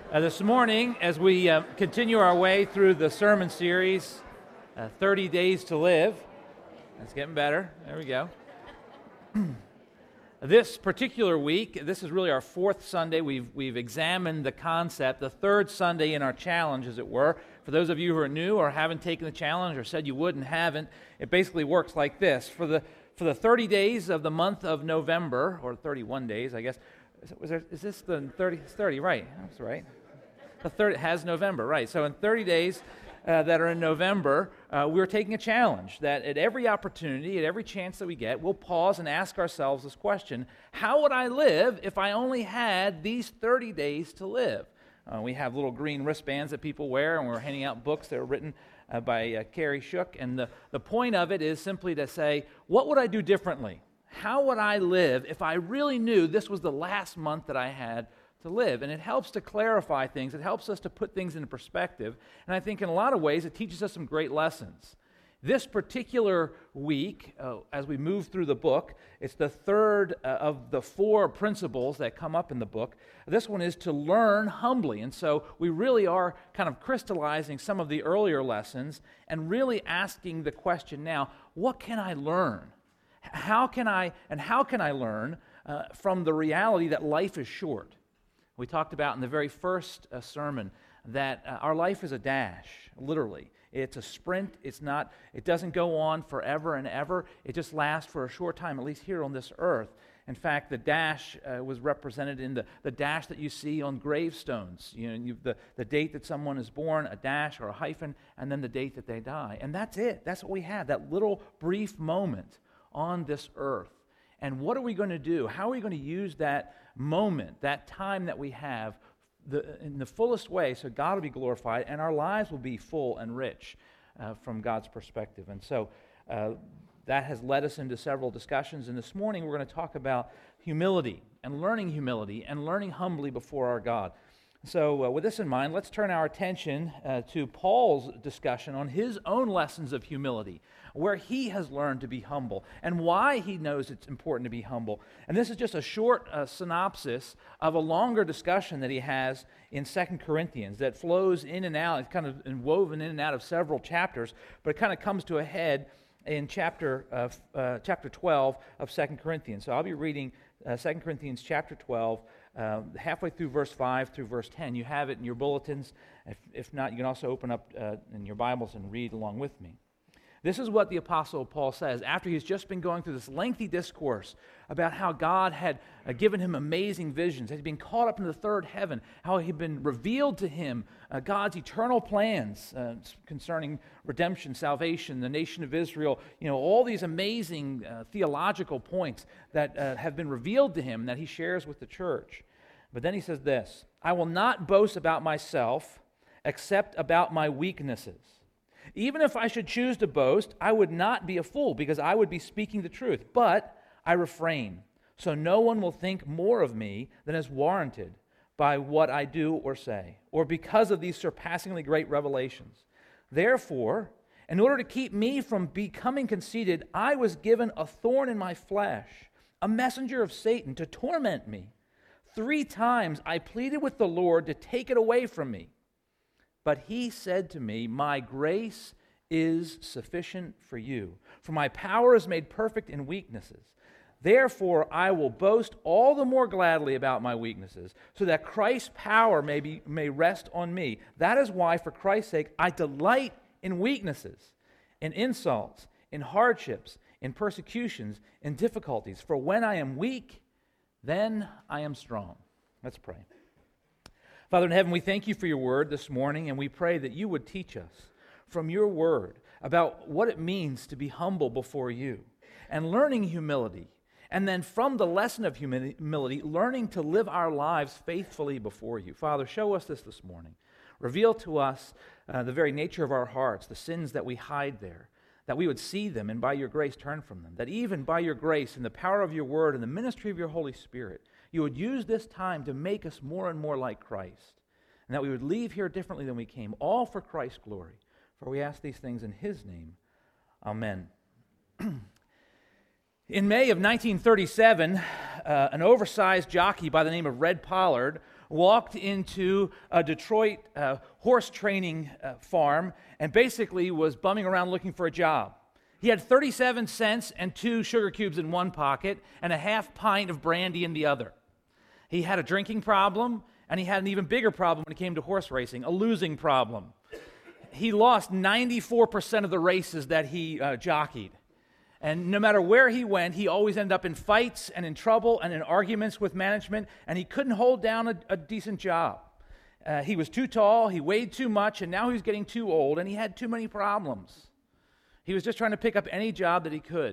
This morning, as we continue our way through the sermon series, 30 Days to Live, it's getting better. There we go. This particular week, this is really our fourth Sunday. We've examined the concept, the third Sunday in our challenge, as it were. For those of you who are new or haven't taken the challenge or said you would and haven't, it basically works like this. For the 30 days of the month of November, or 31 days, I guess. Is this the 30? It's 30, right. That's right. The third has November, right. So in 30 days that are in November, we're taking a challenge that at every opportunity, at every chance that we get, we'll pause and ask ourselves this question: how would I live if I only had these 30 days to live? We have little green wristbands that people wear, and we're handing out books that are written by Carrie Shook. And the point of it is simply to say, what would I do differently? How would I live if I really knew this was the last month that I had to live? And it helps to clarify things. It helps us to put things into perspective. And I think in a lot of ways it teaches us some great lessons. This particular week, as we move through the book, it's the third of the four principles that come up in the book. This one is to learn humbly. And so we really are kind of crystallizing some of the earlier lessons and really asking the question now, what can I learn? How can I learn from the reality that life is short? We talked about in the very first sermon that our life is a dash, literally. It's a sprint. It doesn't go on forever and ever. It just lasts for a short time, at least here on this earth. In fact, the dash was represented in the dash that you see on gravestones. The date that someone is born, a dash or a hyphen, and then the date that they die. And that's it. That's what we have, that little brief moment on this earth. And what are we going to do? How are we going to use that moment, that time that we have in the fullest way so God will be glorified and our lives will be full and rich from God's perspective? And so that has led us into several discussions. And this morning we're going to talk about humility and learning humbly before our God. So with this in mind, let's turn our attention to Paul's discussion on his own lessons of humility, where he has learned to be humble and why he knows it's important to be humble. And this is just a short synopsis of a longer discussion that he has in 2 Corinthians that flows in and out. It's kind of woven in and out of several chapters, but it kind of comes to a head in chapter 12 of 2 Corinthians. So I'll be reading 2 Corinthians chapter 12, halfway through verse 5 through verse 10. You have it in your bulletins. If not, you can also open up in your Bibles and read along with me. This is what the Apostle Paul says after he's just been going through this lengthy discourse about how God had given him amazing visions, he'd been caught up into the third heaven, how he'd been revealed to him God's eternal plans concerning redemption, salvation, the nation of Israel, all these amazing theological points that have been revealed to him that he shares with the church. But then he says this: I will not boast about myself except about my weaknesses. Even if I should choose to boast, I would not be a fool, because I would be speaking the truth. But I refrain, so no one will think more of me than is warranted by what I do or say, or because of these surpassingly great revelations. Therefore, in order to keep me from becoming conceited, I was given a thorn in my flesh, a messenger of Satan to torment me. 3 times I pleaded with the Lord to take it away from me. But he said to me, my grace is sufficient for you, for my power is made perfect in weaknesses. Therefore, I will boast all the more gladly about my weaknesses, so that Christ's power may rest on me. That is why, for Christ's sake, I delight in weaknesses, in insults, in hardships, in persecutions, in difficulties. For when I am weak, then I am strong. Let's pray. Father in heaven, we thank you for your word this morning, and we pray that you would teach us from your word about what it means to be humble before you and learning humility. And then from the lesson of humility, learning to live our lives faithfully before you. Father, show us this morning. Reveal to us the very nature of our hearts, the sins that we hide there, that we would see them and by your grace turn from them. That even by your grace and the power of your word and the ministry of your Holy Spirit, you would use this time to make us more and more like Christ. And that we would leave here differently than we came, all for Christ's glory. For we ask these things in his name. Amen. In May of 1937, an oversized jockey by the name of Red Pollard walked into a Detroit horse training farm and basically was bumming around looking for a job. He had 37 cents and 2 sugar cubes in one pocket and a half pint of brandy in the other. He had a drinking problem, and he had an even bigger problem when it came to horse racing, a losing problem. He lost 94% of the races that he jockeyed. And no matter where he went, he always ended up in fights and in trouble and in arguments with management, and he couldn't hold down a decent job. He was too tall, he weighed too much, and now he was getting too old, and he had too many problems. He was just trying to pick up any job that he could.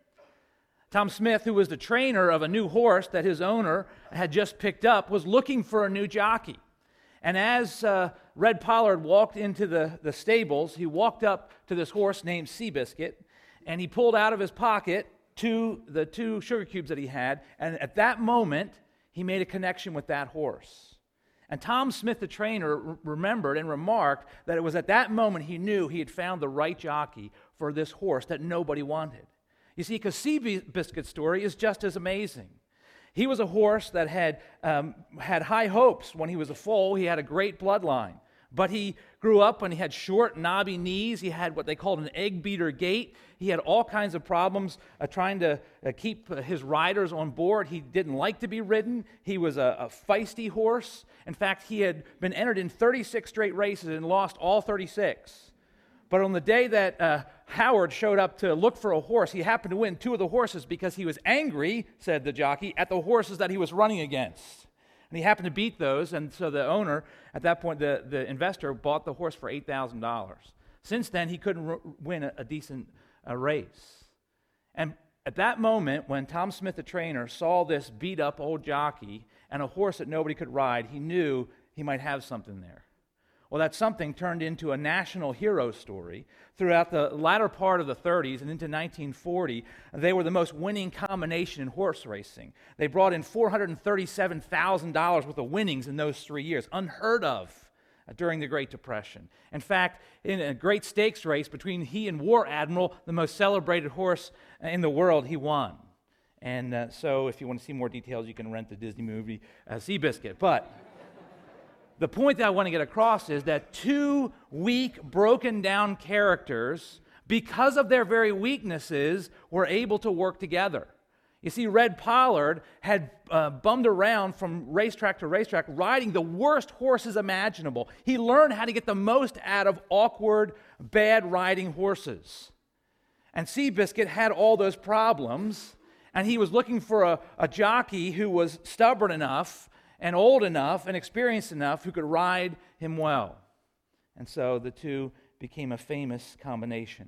Tom Smith, who was the trainer of a new horse that his owner had just picked up, was looking for a new jockey. And as Red Pollard walked into the stables, he walked up to this horse named Seabiscuit, and he pulled out of his pocket the 2 sugar cubes that he had, and at that moment, he made a connection with that horse. And Tom Smith, the trainer, remembered and remarked that it was at that moment he knew he had found the right jockey for this horse that nobody wanted. You see, because Seabiscuit's story is just as amazing. He was a horse that had high hopes when he was a foal. He had a great bloodline. But he grew up and he had short, knobby knees. He had what they called an egg beater gait. He had all kinds of problems trying to keep his riders on board. He didn't like to be ridden. He was a feisty horse. In fact, he had been entered in 36 straight races and lost all 36. But on the day that Howard showed up to look for a horse, he happened to win 2 of the horses because he was angry, said the jockey, at the horses that he was running against. And he happened to beat those, and so the owner, at that point, the investor, bought the horse for $8,000. Since then, he couldn't win a decent race. And at that moment, when Tom Smith, the trainer, saw this beat-up old jockey and a horse that nobody could ride, he knew he might have something there. Well, that something turned into a national hero story. Throughout the latter part of the 30s and into 1940, they were the most winning combination in horse racing. They brought in $437,000 worth of winnings in those 3 years, unheard of during the Great Depression. In fact, in a great stakes race between he and War Admiral, the most celebrated horse in the world, he won. And so if you want to see more details, you can rent the Disney movie Seabiscuit. But the point that I want to get across is that 2 weak, broken down characters, because of their very weaknesses, were able to work together. You see, Red Pollard had bummed around from racetrack to racetrack, riding the worst horses imaginable. He learned how to get the most out of awkward, bad riding horses. And Seabiscuit had all those problems, and he was looking for a jockey who was stubborn enough and old enough and experienced enough who could ride him well. And so the 2 became a famous combination.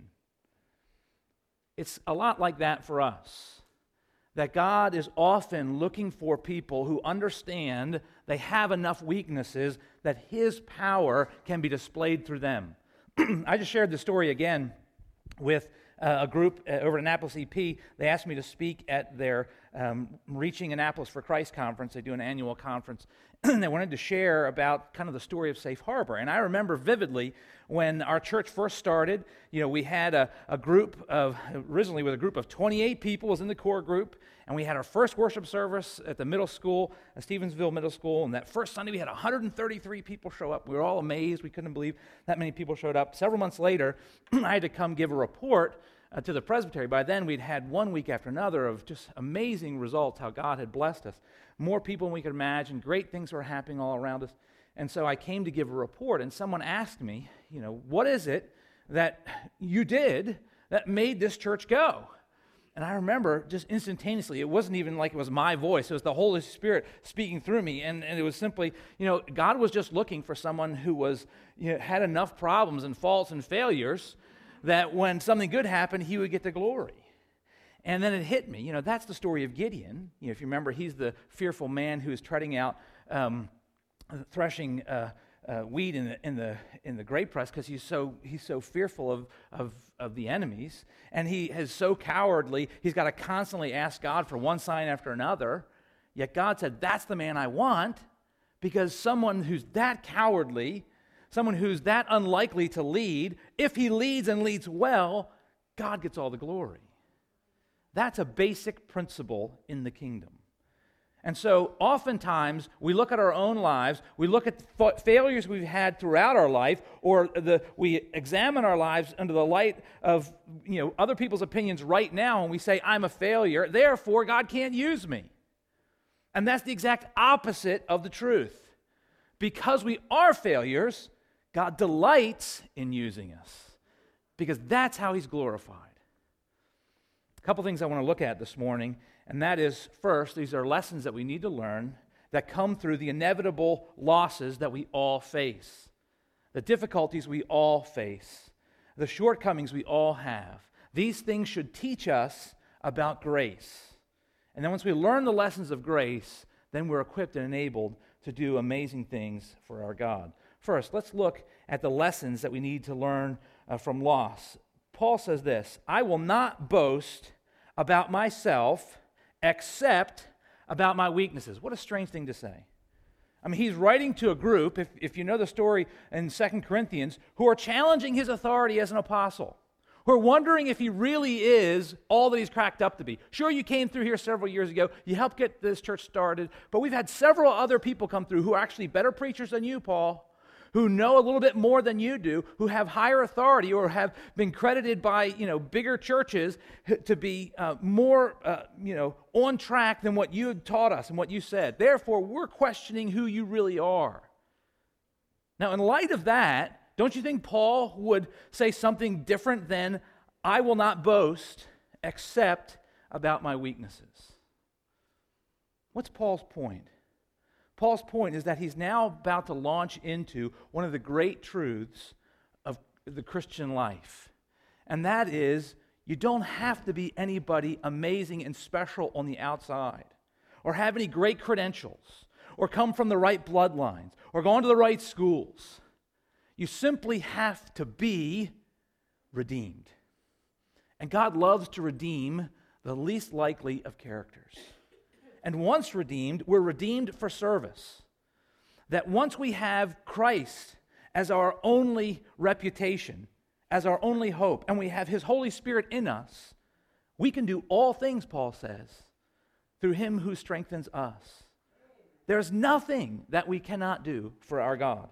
It's a lot like that for us, that God is often looking for people who understand they have enough weaknesses that His power can be displayed through them. I just shared the story again with a group over at Annapolis EP. They asked me to speak at their Reaching Annapolis for Christ conference. They do an annual conference. And they wanted to share about kind of the story of Safe Harbor. And I remember vividly when our church first started, we had a group of, originally with a group of 28 people was in the core group, and we had our first worship service at the middle school, Stevensville Middle School, and that first Sunday we had 133 people show up. We were all amazed. We couldn't believe that many people showed up. Several months later, I had to come give a report to the presbytery. By then, we'd had 1 week after another of just amazing results, how God had blessed us. More people than we could imagine. Great things were happening all around us. And so I came to give a report, and someone asked me, what is it that you did that made this church go? And I remember just instantaneously, it wasn't even like it was my voice. It was the Holy Spirit speaking through me. And it was simply, God was just looking for someone who was, had enough problems and faults and failures that when something good happened, he would get the glory. And then it hit me. That's the story of Gideon. If you remember, he's the fearful man who is treading out, threshing wheat in the grape press because he's so fearful of the enemies, and he is so cowardly. He's got to constantly ask God for one sign after another. Yet God said, "That's the man I want," because someone who's that cowardly, someone who's that unlikely to lead, if he leads and leads well, God gets all the glory. That's a basic principle in the kingdom. And so oftentimes we look at our own lives, we look at failures we've had throughout our life, or we examine our lives under the light of other people's opinions right now, and we say, I'm a failure, therefore God can't use me. And that's the exact opposite of the truth. Because we are failures, God delights in using us, because that's how he's glorified. A couple things I want to look at this morning, and that is, first, these are lessons that we need to learn that come through the inevitable losses that we all face, the difficulties we all face, the shortcomings we all have. These things should teach us about grace. And then once we learn the lessons of grace, then we're equipped and enabled to do amazing things for our God. First, let's look at the lessons that we need to learn from loss. Paul says this, I will not boast about myself except about my weaknesses. What a strange thing to say. I mean, he's writing to a group, if you know the story in 2 Corinthians, who are challenging his authority as an apostle, who are wondering if he really is all that he's cracked up to be. Sure, you came through here several years ago, you helped get this church started, but we've had several other people come through who are actually better preachers than you, Paul, who know a little bit more than you do, who have higher authority or have been credited by, bigger churches to be more, on track than what you had taught us and what you said. Therefore, we're questioning who you really are. Now, in light of that, don't you think Paul would say something different than, I will not boast except about my weaknesses? What's Paul's point? Paul's point is that he's now about to launch into one of the great truths of the Christian life. And that is, you don't have to be anybody amazing and special on the outside, or have any great credentials, or come from the right bloodlines, or go into the right schools. You simply have to be redeemed. And God loves to redeem the least likely of characters. And once redeemed, we're redeemed for service. That once we have Christ as our only reputation, as our only hope, and we have his Holy Spirit in us, we can do all things, Paul says, through him who strengthens us. There's nothing that we cannot do for our God.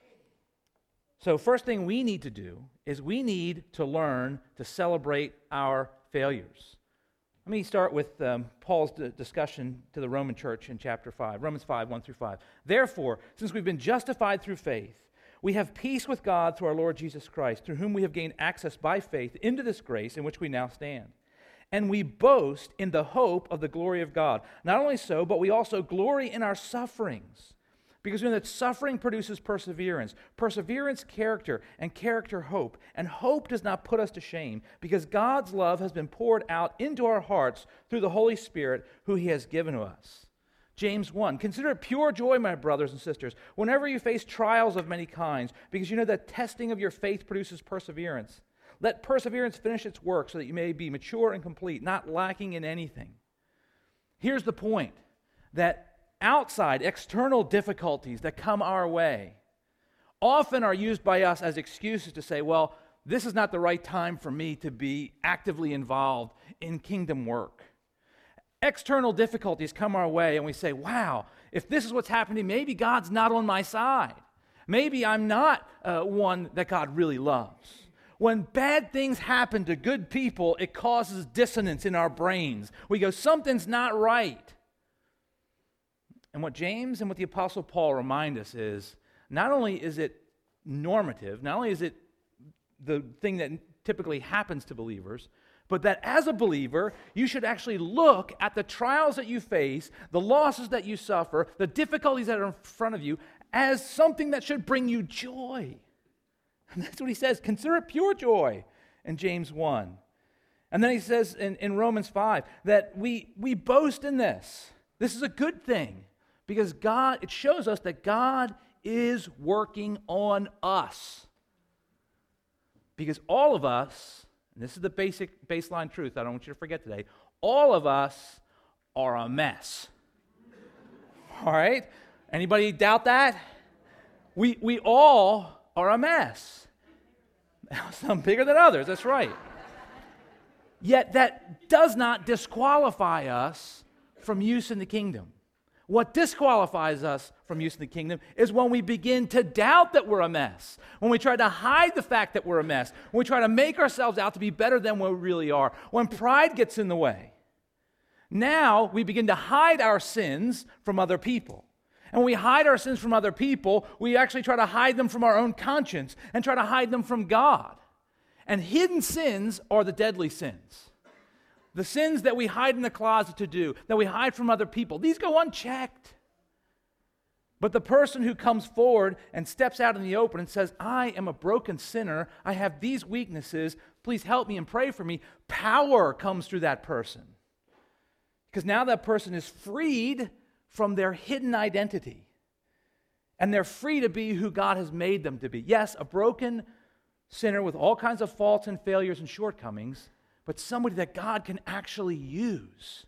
So first thing we need to do is we need to learn to celebrate our failures. Let me start with Paul's discussion to the Roman church in chapter 5, Romans 5, 1 through 5. Therefore, since we've been justified through faith, we have peace with God through our Lord Jesus Christ, through whom we have gained access by faith into this grace in which we now stand. And we boast in the hope of the glory of God. Not only so, but we also glory in our sufferings, because we know that suffering produces perseverance, perseverance, character, and character, hope. And hope does not put us to shame, because God's love has been poured out into our hearts through the Holy Spirit who he has given to us. James 1, consider it pure joy, my brothers and sisters, whenever you face trials of many kinds, because you know that testing of your faith produces perseverance. Let perseverance finish its work so that you may be mature and complete, not lacking in anything. Here's the point, that outside, external difficulties that come our way often are used by us as excuses to say, well, this is not the right time for me to be actively involved in kingdom work. External difficulties come our way and we say, wow, if this is what's happening, maybe God's not on my side. Maybe I'm not one that God really loves. When bad things happen to good people, it causes dissonance in our brains. We go, something's not right. And what James and what the Apostle Paul remind us is, not only is it normative, not only is it the thing that typically happens to believers, but that as a believer, you should actually look at the trials that you face, the losses that you suffer, the difficulties that are in front of you, as something that should bring you joy. And that's what he says, consider it pure joy in James 1. And then he says in Romans 5 that we boast in this. This is a good thing. Because it shows us that God is working on us. Because all of us, and this is the baseline truth I don't want you to forget today, all of us are a mess. All right? Anybody doubt that? We all are a mess. Some bigger than others, that's right. Yet that does not disqualify us from use in the kingdom. What disqualifies us from use in the kingdom is when we begin to doubt that we're a mess, when we try to hide the fact that we're a mess, when we try to make ourselves out to be better than we really are, when pride gets in the way. Now we begin to hide our sins from other people. And when we hide our sins from other people, we actually try to hide them from our own conscience and try to hide them from God. And hidden sins are the deadly sins. The sins that we hide in the closet to do, that we hide from other people, these go unchecked. But the person who comes forward and steps out in the open and says, I am a broken sinner, I have these weaknesses, please help me and pray for me, power comes through that person. Because now that person is freed from their hidden identity. And they're free to be who God has made them to be. Yes, a broken sinner with all kinds of faults and failures and shortcomings, but somebody that God can actually use.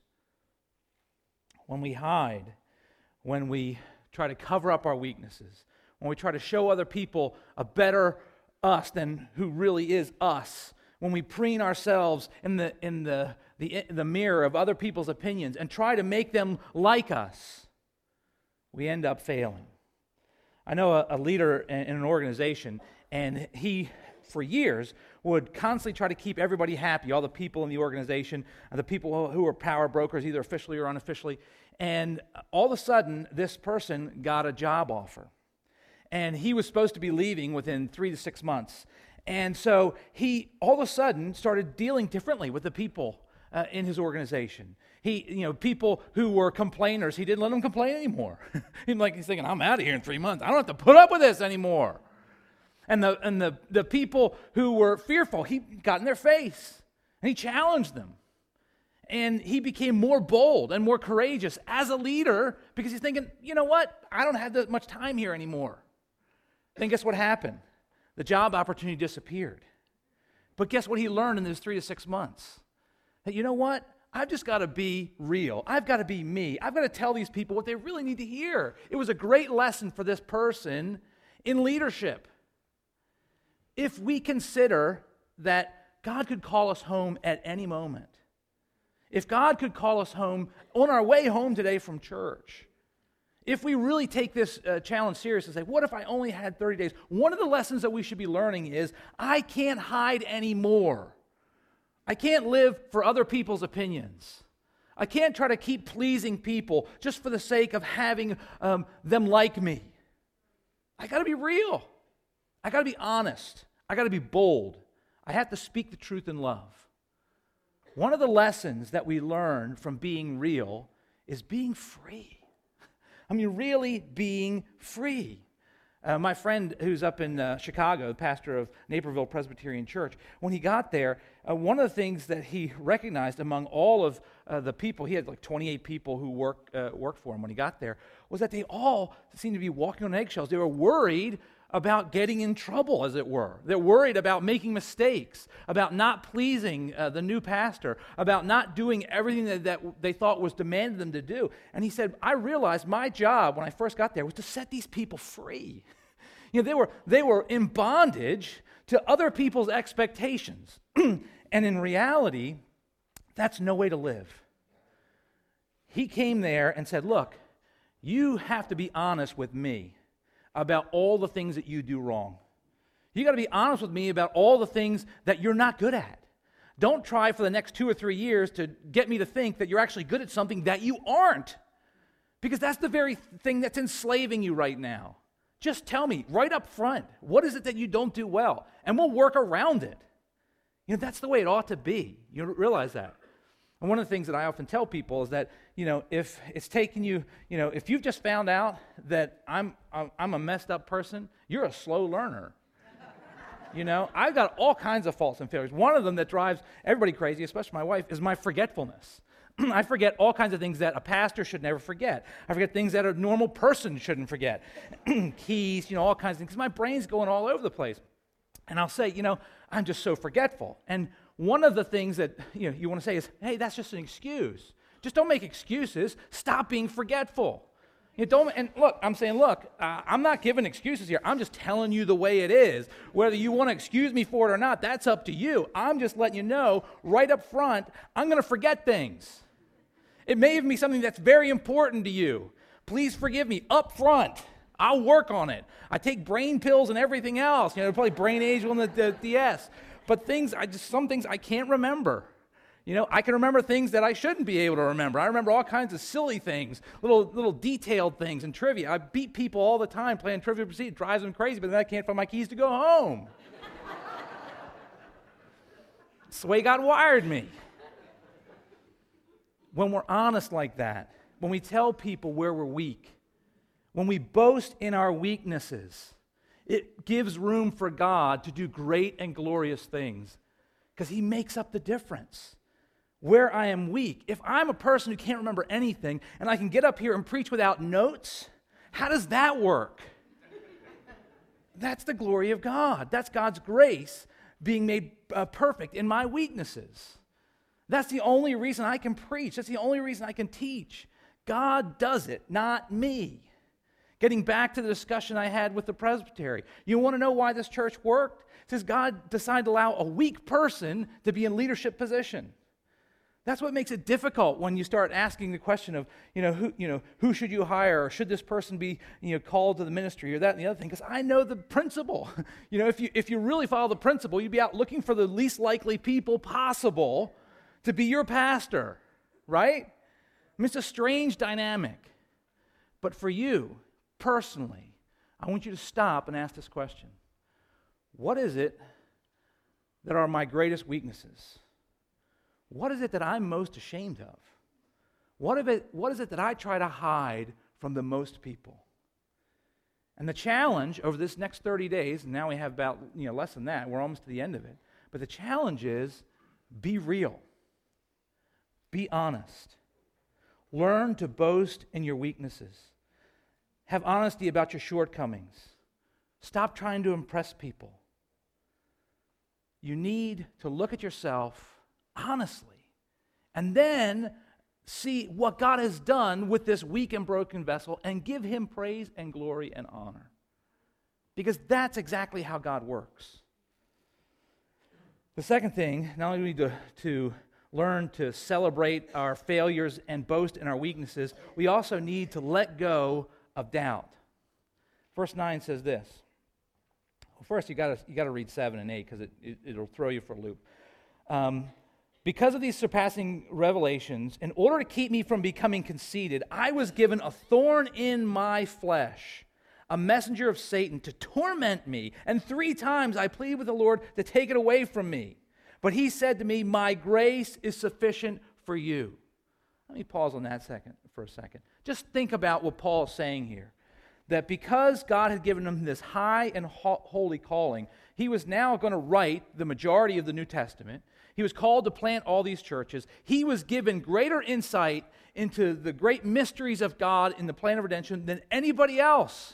When we hide, when we try to cover up our weaknesses, when we try to show other people a better us than who really is us, when we preen ourselves in the mirror of other people's opinions and try to make them like us, we end up failing. I know a leader in an organization, and he, for years, would constantly try to keep everybody happy, all the people in the organization, the people who were power brokers, either officially or unofficially. And all of a sudden, this person got a job offer. And he was supposed to be leaving within 3 to 6 months. And so he, all of a sudden, started dealing differently with the people in his organization. People who were complainers, he didn't let them complain anymore. He's thinking, I'm out of here in 3 months. I don't have to put up with this anymore. And the people who were fearful, he got in their face and he challenged them. And he became more bold and more courageous as a leader because he's thinking, you know what? I don't have that much time here anymore. Then guess what happened? The job opportunity disappeared. But guess what he learned in those 3 to 6 months? That you know what? I've just got to be real. I've got to be me. I've got to tell these people what they really need to hear. It was a great lesson for this person in leadership. If we consider that God could call us home at any moment, if God could call us home on our way home today from church, if we really take this challenge serious and say, what if I only had 30 days? One of the lessons that we should be learning is I can't hide anymore. I can't live for other people's opinions. I can't try to keep pleasing people just for the sake of having them like me. I got to be real. I got to be honest. I got to be bold. I have to speak the truth in love. One of the lessons that we learn from being real is being free. I mean, really being free. My friend who's up in Chicago, the pastor of Naperville Presbyterian Church, when he got there, one of the things that he recognized among all of the people, he had like 28 people who worked for him when he got there, was that they all seemed to be walking on eggshells. They were worried about getting in trouble, as it were. They're worried about making mistakes, about not pleasing the new pastor, about not doing everything that they thought was demanded them to do. And he said, I realized my job when I first got there was to set these people free. They were in bondage to other people's expectations. And in reality, that's no way to live. He came there and said, look, you have to be honest with me about all the things that you do wrong. You got to be honest with me about all the things that you're not good at. Don't try for the next 2 or 3 years to get me to think that you're actually good at something that you aren't. Because that's the very thing that's enslaving you right now. Just tell me right up front, what is it that you don't do well? And we'll work around it. That's the way it ought to be. You realize that. And one of the things that I often tell people is that, if it's taken you, if you've just found out that I'm a messed up person, you're a slow learner. I've got all kinds of faults and failures. One of them that drives everybody crazy, especially my wife, is my forgetfulness. I forget all kinds of things that a pastor should never forget. I forget things that a normal person shouldn't forget. Keys, all kinds of things. Because my brain's going all over the place. And I'll say, I'm just so forgetful. And one of the things that you want to say is, hey, that's just an excuse. Just don't make excuses. Stop being forgetful. I'm saying, I'm not giving excuses here. I'm just telling you the way it is. Whether you want to excuse me for it or not, that's up to you. I'm just letting you know right up front, I'm going to forget things. It may even be something that's very important to you. please forgive me up front. I'll work on it. I take brain pills and everything else, probably Brain Angel and the DS. But some things I can't remember. I can remember things that I shouldn't be able to remember. I remember all kinds of silly things, little detailed things in trivia. I beat people all the time playing Trivial Pursuit. It drives them crazy, but then I can't find my keys to go home. It's the way God wired me. When we're honest like that, when we tell people where we're weak, when we boast in our weaknesses, it gives room for God to do great and glorious things because He makes up the difference. Where I am weak, if I'm a person who can't remember anything and I can get up here and preach without notes, how does that work? That's the glory of God. That's God's grace being made perfect in my weaknesses. That's the only reason I can preach. That's the only reason I can teach. God does it, not me. Getting back to the discussion I had with the presbytery. You want to know why this church worked? It says God decided to allow a weak person to be in leadership position. That's what makes it difficult when you start asking the question of, who should you hire, or should this person be, called to the ministry, or that and the other thing, because I know the principle. If you really follow the principle, you'd be out looking for the least likely people possible to be your pastor, right? I mean, it's a strange dynamic. But for you, personally, I want you to stop and ask this question. What is it that are my greatest weaknesses? What is it that I'm most ashamed of? What is it that I try to hide from the most people? And the challenge over this next 30 days, and now we have about less than that, we're almost to the end of it, but the challenge is be real. Be honest. Learn to boast in your weaknesses. Have honesty about your shortcomings. Stop trying to impress people. You need to look at yourself honestly, and then see what God has done with this weak and broken vessel and give Him praise and glory and honor. Because that's exactly how God works. The second thing, not only do we need to learn to celebrate our failures and boast in our weaknesses, we also need to let go of doubt. Verse 9 says this. Well, first, you got to read 7 and 8 because it'll throw you for a loop. Because of these surpassing revelations, in order to keep me from becoming conceited, I was given a thorn in my flesh, a messenger of Satan to torment me. And 3 times I pleaded with the Lord to take it away from me. But He said to me, my grace is sufficient for you. Let me pause on that for a second. Just think about what Paul is saying here. That because God had given him this high and holy calling, he was now going to write the majority of the New Testament. He was called to plant all these churches. He was given greater insight into the great mysteries of God in the plan of redemption than anybody else.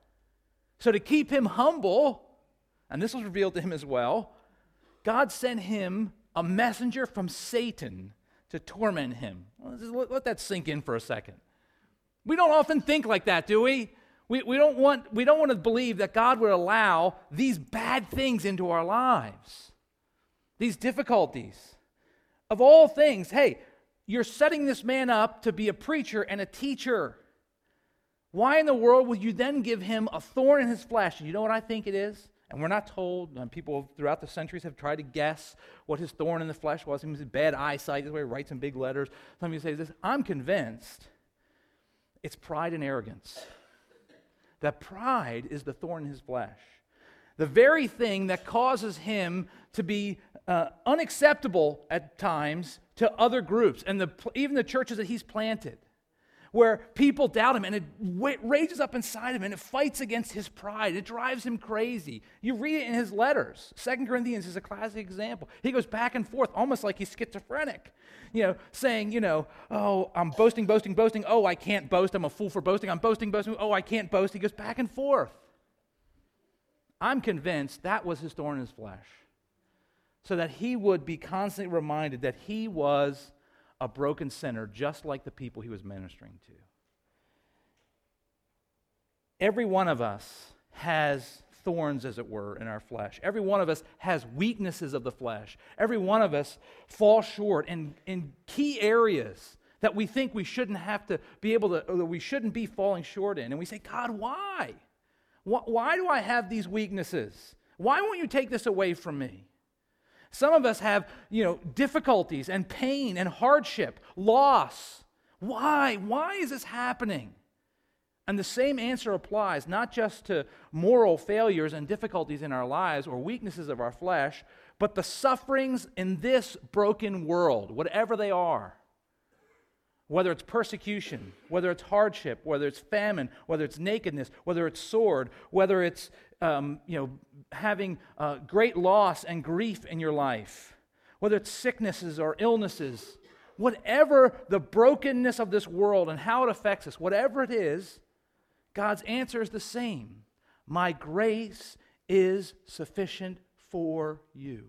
So to keep him humble, and this was revealed to him as well, God sent him a messenger from Satan to torment him. Let that sink in for a second. We don't often think like that, do we? We don't want to believe that God would allow these bad things into our lives. These difficulties. Of all things, hey, you're setting this man up to be a preacher and a teacher. Why in the world would you then give him a thorn in his flesh? And you know what I think it is? And we're not told. People throughout the centuries have tried to guess what his thorn in the flesh was. He was bad eyesight. That's why he writes in big letters. Some of you say this. I'm convinced it's pride and arrogance. That pride is the thorn in his flesh. The very thing that causes him to be unacceptable at times to other groups and even the churches that he's planted, where people doubt him and it rages up inside him and it fights against his pride. It drives him crazy. You read it in his letters. 2 Corinthians is a classic example. He goes back and forth almost like he's schizophrenic, saying, oh, I'm boasting. Oh, I can't boast. I'm a fool for boasting. I'm boasting. Oh, I can't boast. He goes back and forth. I'm convinced that was his thorn in his flesh, so that he would be constantly reminded that he was a broken sinner, just like the people he was ministering to. Every one of us has thorns, as it were, in our flesh. Every one of us has weaknesses of the flesh. Every one of us falls short in key areas that we think we shouldn't have to be able to, or that we shouldn't be falling short in. And we say, God, why? Why do I have these weaknesses? Why won't you take this away from me? Some of us have, difficulties and pain and hardship, loss. Why? Why is this happening? And the same answer applies not just to moral failures and difficulties in our lives or weaknesses of our flesh, but the sufferings in this broken world, whatever they are. Whether it's persecution, whether it's hardship, whether it's famine, whether it's nakedness, whether it's sword, whether it's having great loss and grief in your life, whether it's sicknesses or illnesses, whatever the brokenness of this world and how it affects us, whatever it is, God's answer is the same. My grace is sufficient for you.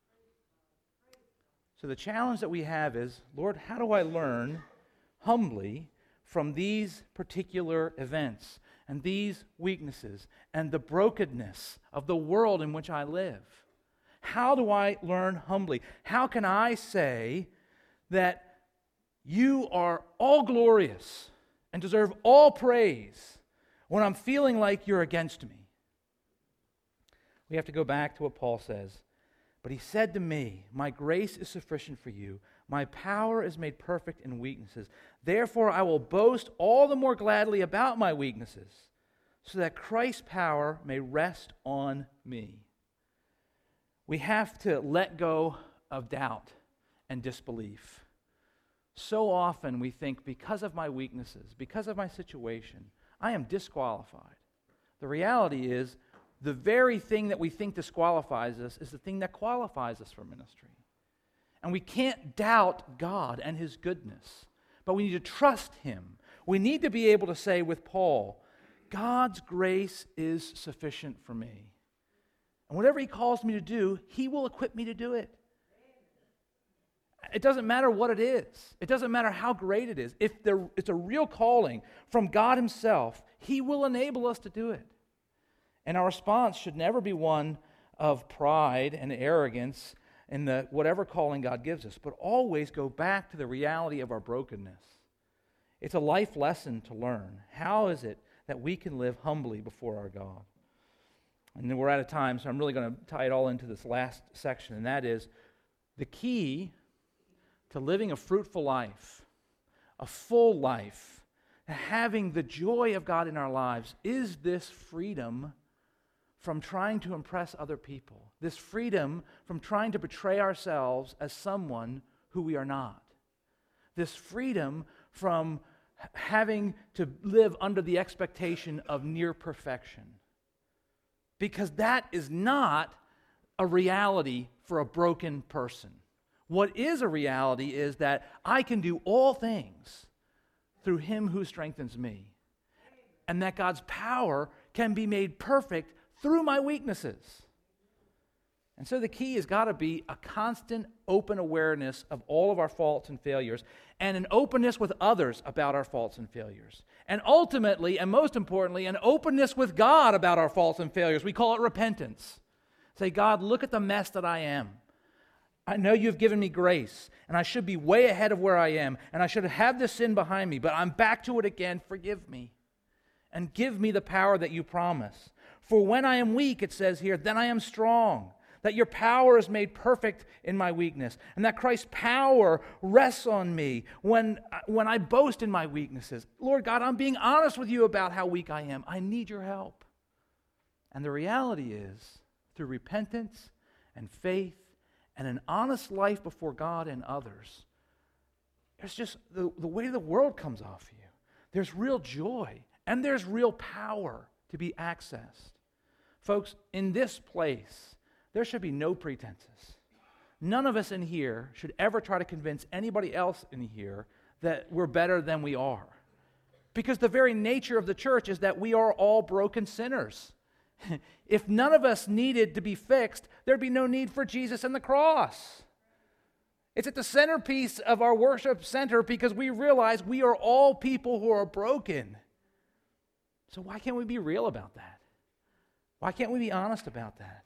So the challenge that we have is, Lord, how do I learn humbly from these particular events and these weaknesses and the brokenness of the world in which I live? How do I learn humbly? How can I say that you are all glorious and deserve all praise when I'm feeling like you're against me? We have to go back to what Paul says. But he said to me, my grace is sufficient for you. My power is made perfect in weaknesses. Therefore, I will boast all the more gladly about my weaknesses, so that Christ's power may rest on me. We have to let go of doubt and disbelief. So often we think, because of my weaknesses, because of my situation, I am disqualified. The reality is, the very thing that we think disqualifies us is the thing that qualifies us for ministry. And we can't doubt God and His goodness, but we need to trust Him. We need to be able to say with Paul, God's grace is sufficient for me. And whatever He calls me to do, He will equip me to do it. It doesn't matter what it is. It doesn't matter how great it is. If it's a real calling from God Himself, He will enable us to do it. And our response should never be one of pride and arrogance in the whatever calling God gives us, but always go back to the reality of our brokenness. It's a life lesson to learn. How is it that we can live humbly before our God? And then we're out of time, so I'm really going to tie it all into this last section, and that is the key to living a fruitful life, a full life, having the joy of God in our lives is this freedom from trying to impress other people, this freedom from trying to portray ourselves as someone who we are not, this freedom from having to live under the expectation of near perfection, because that is not a reality for a broken person. What is a reality is that I can do all things through Him who strengthens me, and that God's power can be made perfect through my weaknesses. And so the key has got to be a constant open awareness of all of our faults and failures, and an openness with others about our faults and failures. And ultimately, and most importantly, an openness with God about our faults and failures. We call it repentance. Say, God, look at the mess that I am. I know you've given me grace, and I should be way ahead of where I am, and I should have this sin behind me, but I'm back to it again. Forgive me, and give me the power that you promise. For when I am weak, it says here, then I am strong. That your power is made perfect in my weakness. And that Christ's power rests on me when I boast in my weaknesses. Lord God, I'm being honest with you about how weak I am. I need your help. And the reality is, through repentance and faith and an honest life before God and others, there's just the weight of the world comes off you. There's real joy and there's real power to be accessed. Folks, in this place, there should be no pretenses. None of us in here should ever try to convince anybody else in here that we're better than we are. Because the very nature of the church is that we are all broken sinners. If none of us needed to be fixed, there'd be no need for Jesus and the cross. It's at the centerpiece of our worship center because we realize we are all people who are broken. So why can't we be real about that? Why can't we be honest about that?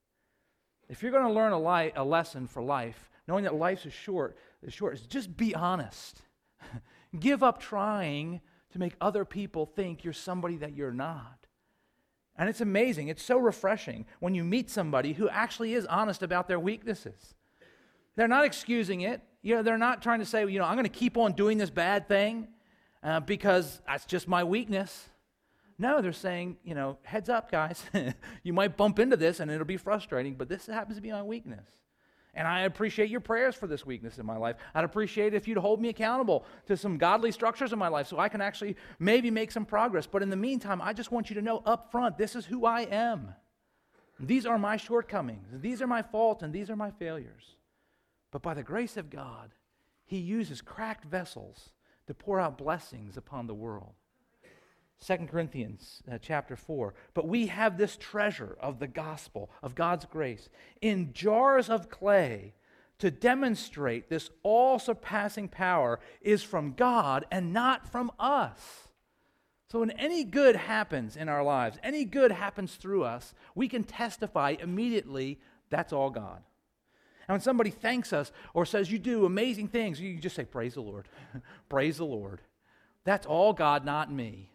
If you're going to learn a lesson for life, knowing that life is short, is just be honest. Give up trying to make other people think you're somebody that you're not. And it's amazing. It's so refreshing when you meet somebody who actually is honest about their weaknesses. They're not excusing it. They're not trying to say, I'm going to keep on doing this bad thing because that's just my weakness. No, they're saying, heads up, guys. You might bump into this and it'll be frustrating, but this happens to be my weakness. And I appreciate your prayers for this weakness in my life. I'd appreciate it if you'd hold me accountable to some godly structures in my life so I can actually maybe make some progress. But in the meantime, I just want you to know up front, this is who I am. These are my shortcomings. These are my faults, and these are my failures. But by the grace of God, He uses cracked vessels to pour out blessings upon the world. 2 Corinthians chapter 4. But we have this treasure of the gospel, of God's grace, in jars of clay to demonstrate this all-surpassing power is from God and not from us. So when any good happens in our lives, any good happens through us, we can testify immediately that's all God. And when somebody thanks us or says you do amazing things, you just say, praise the Lord. Praise the Lord. That's all God, not me.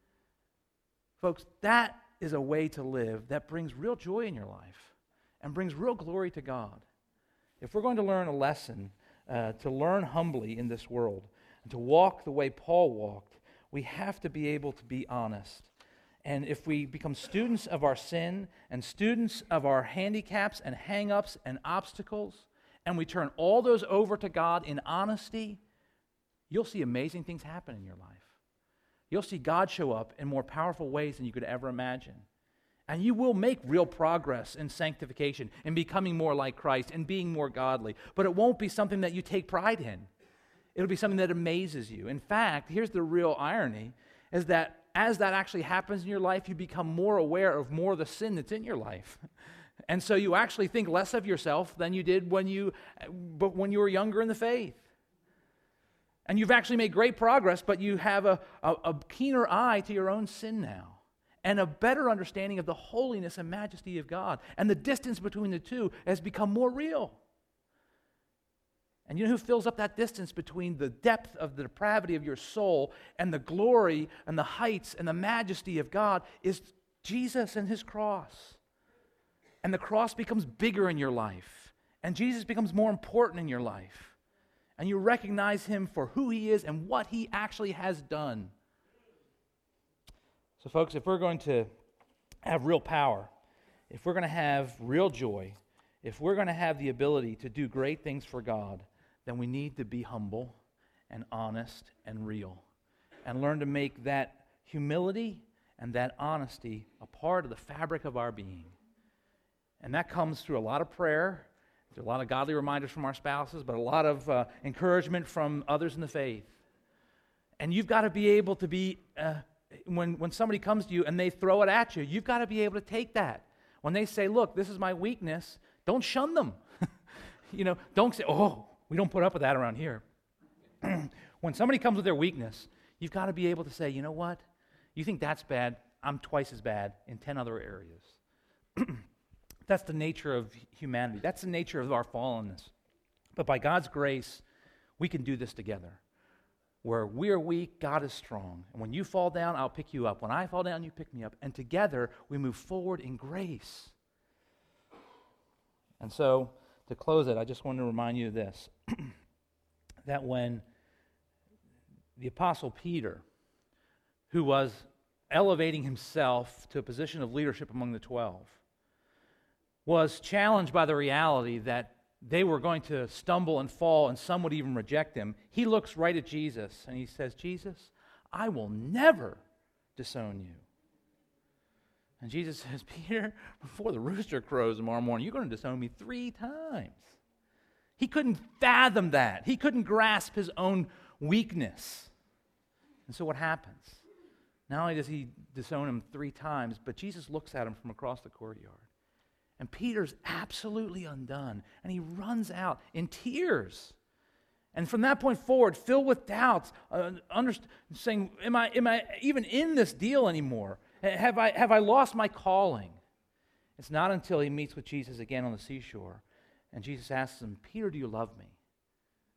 Folks, that is a way to live that brings real joy in your life and brings real glory to God. If we're going to learn a lesson, to learn humbly in this world, and to walk the way Paul walked, we have to be able to be honest. And if we become students of our sin and students of our handicaps and hang-ups and obstacles, and we turn all those over to God in honesty, you'll see amazing things happen in your life. You'll see God show up in more powerful ways than you could ever imagine. And you will make real progress in sanctification, in becoming more like Christ, and being more godly. But it won't be something that you take pride in. It'll be something that amazes you. In fact, here's the real irony, is that as that actually happens in your life, you become more aware of more of the sin that's in your life. And so you actually think less of yourself than you did when you were younger in the faith. And you've actually made great progress, but you have a keener eye to your own sin now and a better understanding of the holiness and majesty of God. And the distance between the two has become more real. And you know who fills up that distance between the depth of the depravity of your soul and the glory and the heights and the majesty of God is Jesus and His cross. And the cross becomes bigger in your life. And Jesus becomes more important in your life. And you recognize Him for who He is and what He actually has done. So folks, if we're going to have real power, if we're going to have real joy, if we're going to have the ability to do great things for God, then we need to be humble and honest and real and learn to make that humility and that honesty a part of the fabric of our being. And that comes through a lot of prayer, through a lot of godly reminders from our spouses, but a lot of encouragement from others in the faith. And you've got to be able to be, when somebody comes to you and they throw it at you, you've got to be able to take that. When they say, look, this is my weakness, don't shun them. Don't say, oh, we don't put up with that around here. When somebody comes with their weakness, you've got to be able to say, you know what? You think that's bad, I'm twice as bad in 10 other areas. That's the nature of humanity. That's the nature of our fallenness. But by God's grace, we can do this together. Where we are weak, God is strong. And when you fall down, I'll pick you up. When I fall down, you pick me up. And together, we move forward in grace. And so, to close it, I just want to remind you of this. That when the Apostle Peter, who was elevating himself to a position of leadership among the 12, was challenged by the reality that they were going to stumble and fall and some would even reject him, he looks right at Jesus and he says, Jesus, I will never disown you. And Jesus says, Peter, before the rooster crows tomorrow morning, you're going to disown me 3 times. He couldn't fathom that. He couldn't grasp his own weakness. And so what happens? Not only does he disown him 3 times, but Jesus looks at him from across the courtyard. And Peter's absolutely undone. And he runs out in tears. And from that point forward, filled with doubts, saying, am I even in this deal anymore? Have I lost my calling? It's not until he meets with Jesus again on the seashore. And Jesus asks him, Peter, do you love me?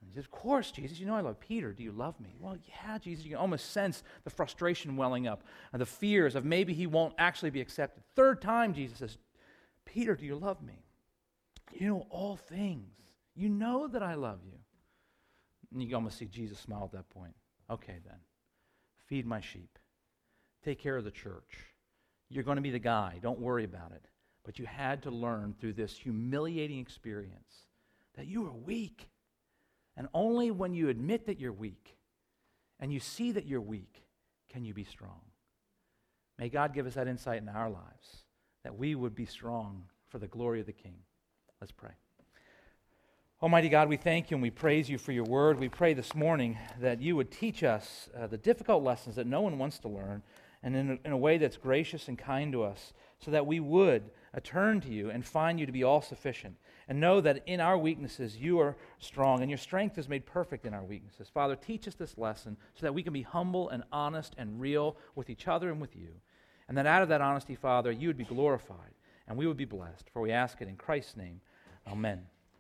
And he says, of course, Jesus, you know I love Peter. Do you love me? Well, yeah, Jesus. You can almost sense the frustration welling up and the fears of maybe he won't actually be accepted. Third time, Jesus says, Peter, do you love me? You know all things. You know that I love you. And you can almost see Jesus smile at that point. Okay, then. Feed my sheep. Take care of the church. You're going to be the guy. Don't worry about it. But you had to learn through this humiliating experience that you are weak. And only when you admit that you're weak and you see that you're weak can you be strong. May God give us that insight in our lives, that we would be strong for the glory of the King. Let's pray. Almighty God, we thank you and we praise you for your word. We pray this morning that you would teach us the difficult lessons that no one wants to learn, and in a way that's gracious and kind to us, so that we would turn to you and find you to be all-sufficient, and know that in our weaknesses you are strong, and your strength is made perfect in our weaknesses. Father, teach us this lesson so that we can be humble and honest and real with each other and with you, and that out of that honesty, Father, you would be glorified, and we would be blessed. For we ask it in Christ's name. Amen.